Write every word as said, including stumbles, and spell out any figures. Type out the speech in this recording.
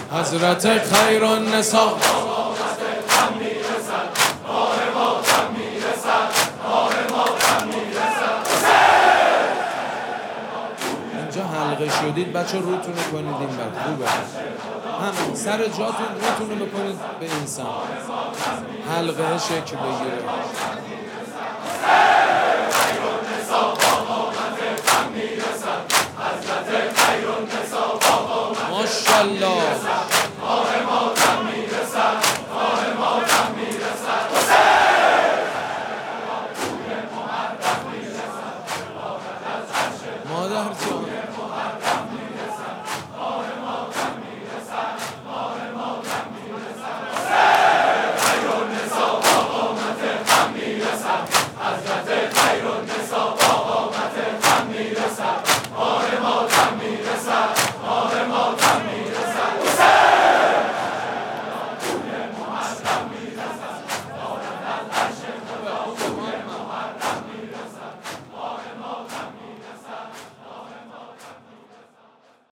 حضرت خیر النساء اینجا حلقه شدید بچه روتون رو کنید این بر خوبه همین سر جاتون روتون رو بکنید به انسان حلقه شکل بگیره ماشاءالله